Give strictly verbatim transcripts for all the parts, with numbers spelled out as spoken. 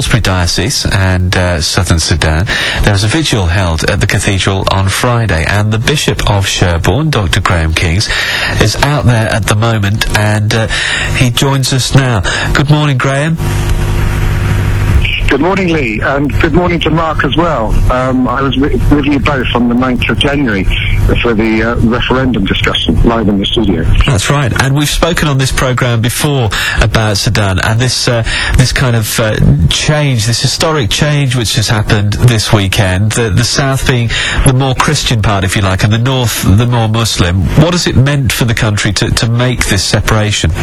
Salisbury Diocese and uh, Southern Sudan. There was a vigil held at the cathedral on Friday, and the Bishop of Sherborne, Doctor Graham Kings, is out there at the moment, and uh, he joins us now. Good morning, Graham. Good morning, Lee, and good morning to Mark as well. Um, I was with, with you both on the ninth of January for the uh, referendum discussion, live in the studio. That's right, and we've spoken on this programme before about Sudan, and this uh, this kind of uh, change, this historic change which has happened this weekend, the, the south being the more Christian part, if you like, and the north the more Muslim. What has it meant for the country to, to make this separation?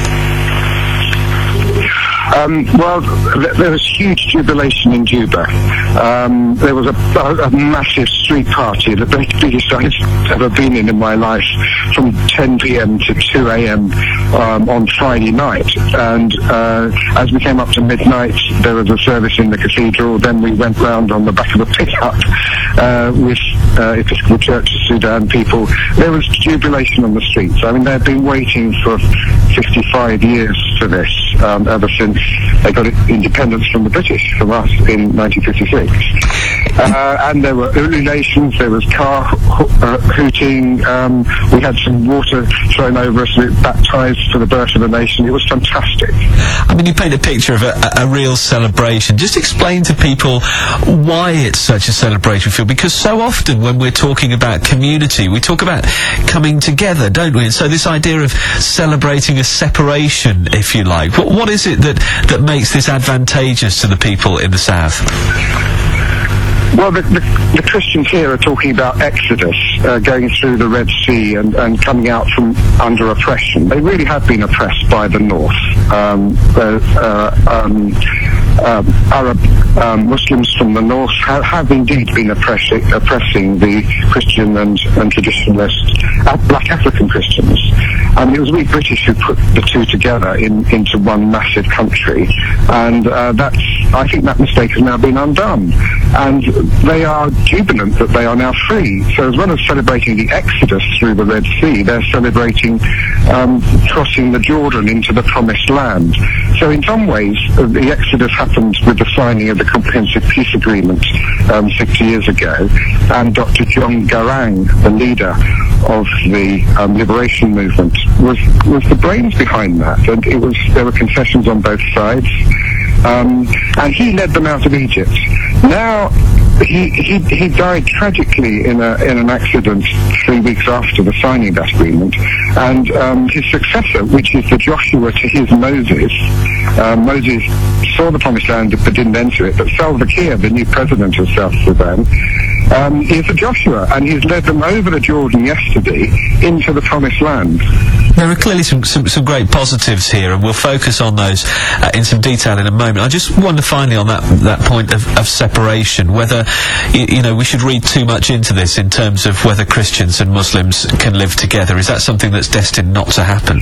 Um, well, th- there was huge jubilation in Juba. Um, there was a, a, a massive street party, the biggest I've ever been in in my life, from ten p.m. to two a.m. Um, on Friday night. And uh, as we came up to midnight, there was a service in the cathedral. Then we went round on the back of a pickup uh, with uh, Episcopal Church of Sudan people. There was jubilation on the streets. I mean, they've been waiting for fifty-five years for this, um, ever since they got independence from the British, from us, in nineteen fifty-six. Uh, and there were ululations, there was car ho- uh, hooting, um, we had some water thrown over us, we were baptised for the birth of a nation. It was fantastic. I mean, you paint a picture of a, a, a real celebration. Just explain to people why it's such a celebration feel, because so often when we're talking about community, we talk about coming together, don't we? And so this idea of celebrating a separation, if you like, what, what is it that, that makes this advantageous to the people in the south? Well, the, the, the Christians here are talking about Exodus, uh, going through the Red Sea and, and coming out from under oppression. They really have been oppressed by the North. Um, uh, uh, um, uh, Arab um, Muslims from the North have, have indeed been oppressing, oppressing the Christian and, and traditionalist uh, black African Christians. And it was we British who put the two together in, into one massive country. And uh, that's, I think that mistake has now been undone. And they are jubilant that they are now free. So as well as celebrating the Exodus through the Red Sea, they're celebrating um, crossing the Jordan into the Promised Land. So in some ways, uh, the Exodus happened with the signing of the Comprehensive Peace Agreement um, six years ago, and Doctor John Garang, the leader of the um, liberation movement, was was the brains behind that. And it was there were concessions on both sides. Um, and he led them out of Egypt. Now, he, he he died tragically in a in an accident three weeks after the signing of that agreement. And um, his successor, which is the Joshua to his Moses, uh, Moses saw the Promised Land but didn't enter it. But Salva Kiir, the new president of South Sudan, um, is a Joshua, and he's led them over the Jordan yesterday into the Promised Land. There are clearly some, some, some great positives here, and we'll focus on those uh, in some detail in a moment. I just wonder finally on that that point of, of separation, whether you, you know we should read too much into this in terms of whether Christians and Muslims can live together. Is that something that's destined not to happen?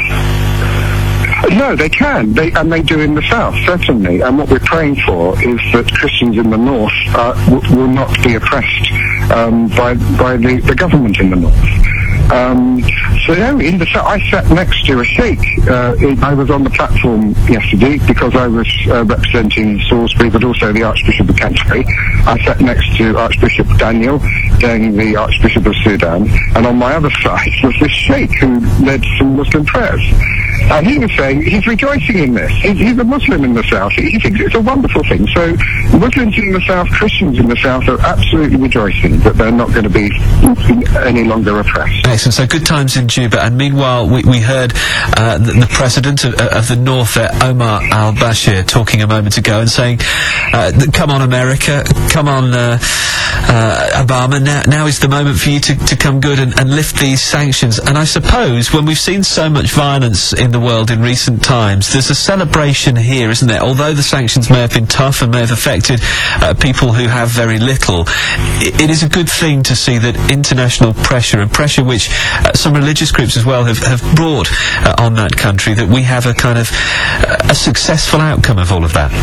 No, they can, they, and they do in the south, certainly. And what we're praying for is that Christians in the north uh, w- will not be oppressed um, by by the, the government in the north. Um, so no, in the I sat next to a sheikh. Uh, I was on the platform yesterday because I was uh, representing Salisbury, but also the Archbishop of Canterbury. I sat next to Archbishop Daniel, being the Archbishop of Sudan, and on my other side was this sheikh who led some Muslim prayers. And he was saying he's rejoicing in this. He's, he's a Muslim in the south. He thinks it's a wonderful thing. So Muslims in the south, Christians in the south are absolutely rejoicing that they're not going to be any longer oppressed. Excellent. So good times in Juba. And meanwhile, we, we heard uh, the, the president of, of the north there, Omar al-Bashir, talking a moment ago and saying, uh, come on America, come on uh, uh, Obama, now, now is the moment for you to, to come good and, and lift these sanctions. And I suppose when we've seen so much violence in the world in recent times, there's a celebration here, isn't there? Although the sanctions may have been tough and may have affected uh, people who have very little, it, it is a good thing to see that international pressure, and pressure which uh, some religious groups as well have, have brought uh, on that country, that we have a kind of uh, a successful outcome of all of that.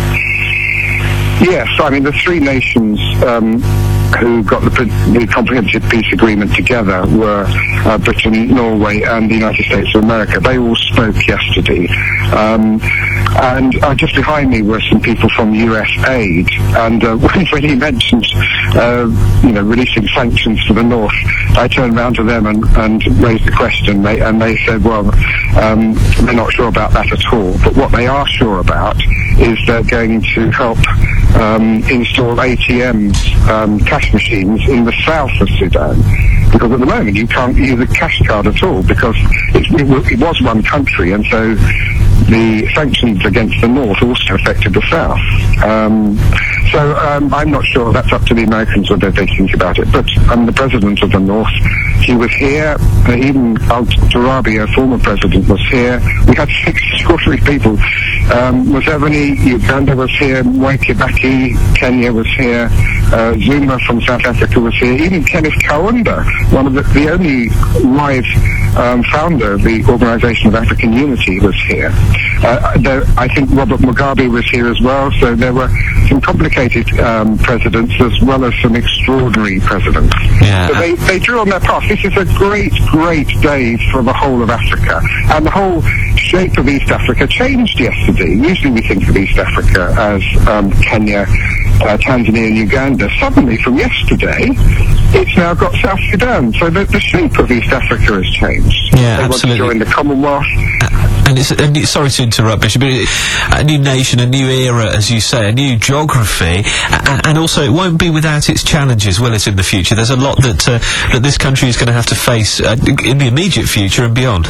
Yes, I mean, the three nations um, who got the, the Comprehensive Peace Agreement together were uh, Britain, Norway and the United States of America. They all spoke yesterday. Um, and uh, just behind me were some people from U S Aid, and uh, when, when he mentioned, uh, you know, releasing sanctions to the North, I turned around to them and, and raised the question, they, and they said, well, um, they're not sure about that at all, but what they are sure about is they're going to help um, install A T Ms, um, cash machines, in the south of Sudan, because at the moment you can't use a cash card at all, because it, it, it was one country, and so the sanctions against the North also affected the South. Um, so um, I'm not sure. That's up to the Americans whether they think about it. But I'm the president of the North. He was here. Uh, even Al-Turabi, a former president, was here. We had six extraordinary people. Um, Museveni, Uganda was here. Mwai Kibaki, Kenya was here. Uh, Zuma from South Africa was here. Even Kenneth Kaunda, one of the, the only live um, founder of the Organization of African Unity, was here. Uh, there, I think Robert Mugabe was here as well, so there were some complicated um, presidents as well as some extraordinary presidents. Yeah. So they, they drew on their path. This is a great, great day for the whole of Africa. And the whole shape of East Africa changed yesterday. Usually we think of East Africa as um, Kenya, uh, Tanzania and Uganda. Suddenly, from yesterday, it's now got South Sudan. So the, the shape of East Africa has changed. Yeah, they absolutely. want to join the Commonwealth. And it's, and it's, sorry to interrupt, Bishop, but it, a new nation, a new era, as you say, a new geography, and, and also it won't be without its challenges, will it, in the future? There's a lot that uh, that this country is going to have to face uh, in the immediate future and beyond.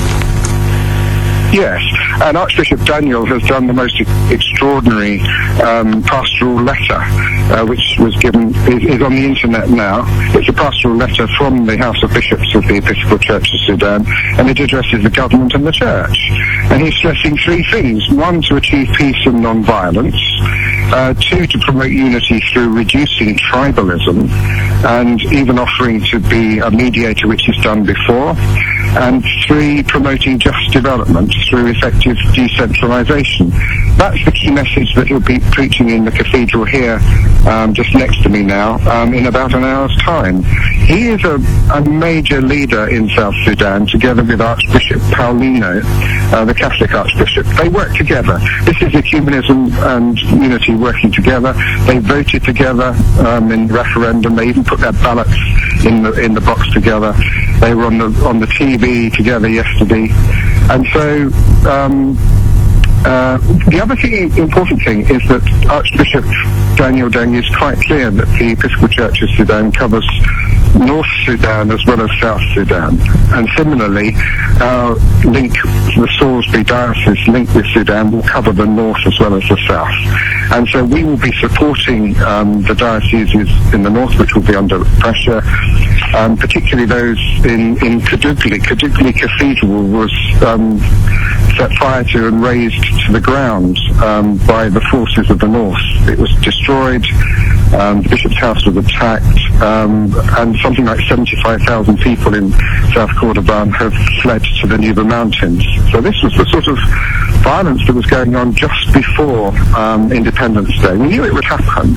Yes, and Archbishop Daniel has done the most e- extraordinary um, pastoral letter, uh, which was given, is, is on the internet now. It's a pastoral letter from the House of Bishops of the Episcopal Church of Sudan, and it addresses the government and the church. And he's stressing three things. One, to achieve peace and non-violence. Uh, two, to promote unity through reducing tribalism, and even offering to be a mediator, which he's done before. And three, promoting just development through effective decentralization. That's the key message that he'll be preaching in the cathedral here, um, just next to me now, um, in about an hour's time. He is a, a major leader in South Sudan, together with Archbishop Paulino, uh, the Catholic Archbishop. They work together. This is ecumenism and unity working together. They voted together um, in the referendum. They even put their ballots in the in the box together. They were on the on the T V together yesterday, and so um, uh, the other thing, important thing, is that Archbishop Daniel Deng is quite clear that the Episcopal Church of Sudan covers North Sudan as well as South Sudan, and similarly our link, the Salisbury Diocese link with Sudan, will cover the North as well as the South. And so we will be supporting um, the dioceses in the North, which will be under pressure, um, particularly those in, in Kadugli. Kadugli Cathedral was um, set fire to and razed to the ground um, by the forces of the North. It was destroyed, um, the Bishop's house was attacked, um, and something like seventy-five thousand people in South Kordofan have fled to the Nuba Mountains. So this was the sort of violence that was going on just before um, Independence Day. We knew it would happen,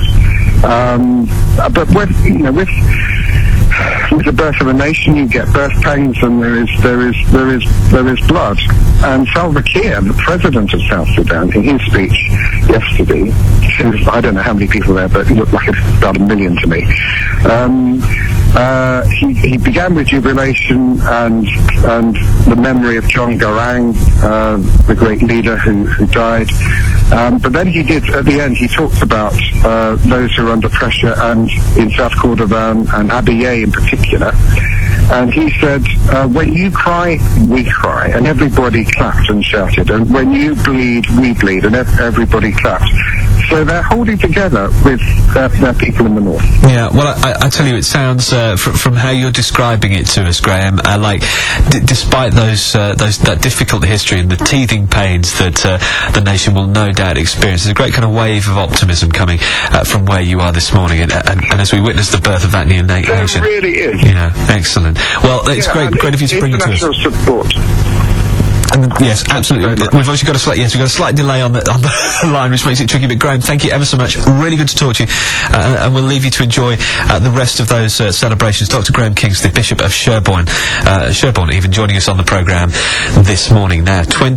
um, but with, you know, with with the birth of a nation, you get birth pangs, and there is there is there is there is blood. And Salva Kiir, the president of South Sudan, in his speech yesterday, says, I don't know how many people there, but it looked like about a million to me. Um, uh, he, he began with jubilation and and the memory of John Garang, uh, the great leader who, who died. Um, but then he did, at the end, he talked about uh, those who are under pressure, and in South Kordofan and Abyei in particular. And he said, uh, when you cry, we cry. And everybody clapped and shouted. And when you bleed, we bleed. And ev- everybody clapped. So they're holding together with their, their people in the North. Yeah, well, I, I tell you, it sounds, uh, fr- from how you're describing it to us, Graham, uh, like, d- despite those, uh, those, that difficult history and the teething pains that uh, the nation will no doubt experience, there's a great kind of wave of optimism coming uh, from where you are this morning, and, and, and as we witness the birth of that new na- There nation. There really is. You know, excellent. Well, it's yeah, great, great of you to bring it to us. International support. And yes, absolutely. We've obviously got a slight, yes, we've got a slight delay on the, on the line, which makes it tricky. But Graham, thank you ever so much. Really good to talk to you. Uh, and we'll leave you to enjoy uh, the rest of those uh, celebrations. Doctor Graham Kingsley, Bishop of Sherborne, uh, Sherborne, even joining us on the programme this morning. Now, twenty